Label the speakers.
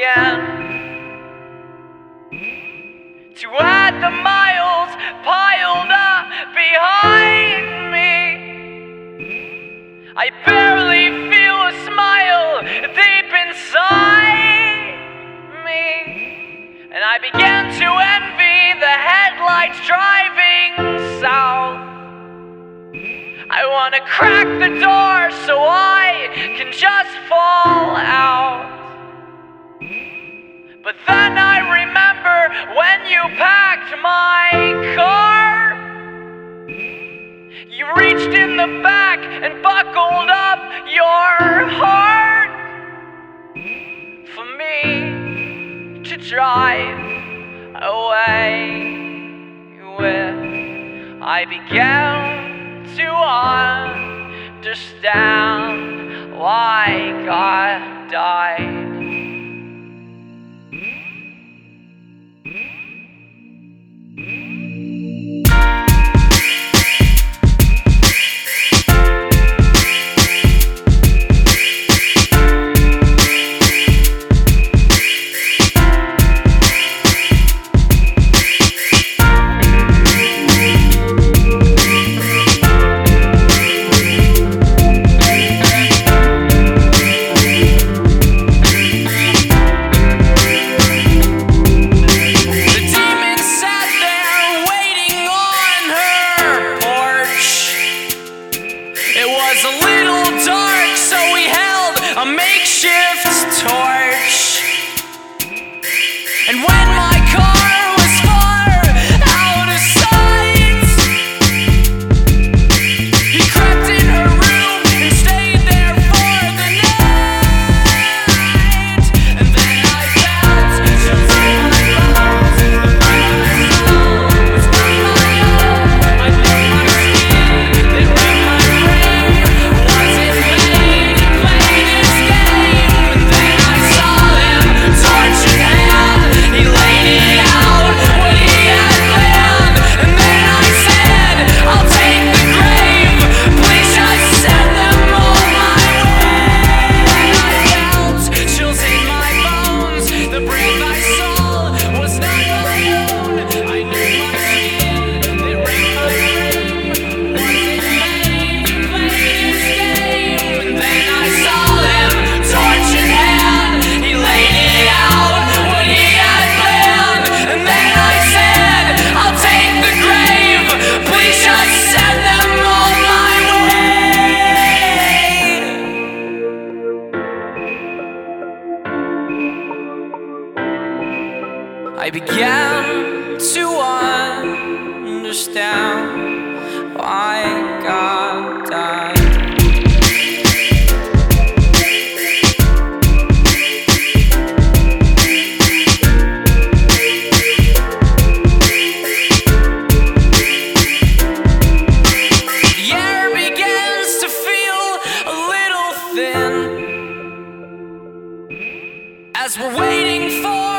Speaker 1: began to add the miles piled up behind me. I barely feel a smile deep inside me, and I began to envy the headlights driving south. I wanna crack the door so I can just fall out. But then I remember when you packed my car. You reached in the back and buckled up your heart for me to drive away with. I began to understand why God died. Torch. And when my car was far out of sight, he crept in her room and stayed there for the night. And then I felt chills in my bones. The breath of my soul was not my own. I knew my skin, they ran my brain. Was it vain to play this game? And then I saw him, torch in hand. He laid it out what he had planned. And then I said, I'll take the grave. Please just send them all my way. I felt chills in my bones. The breath I saw was not my own. I knew my skin, they ran my brain. Was it vain to play this game? And then I saw him, torch in hand. He laid it out what he had planned. And then I said, I'll take the grave. Please just send them all my way. I began to understand why God died. The air begins to feel a little thin as we're waiting for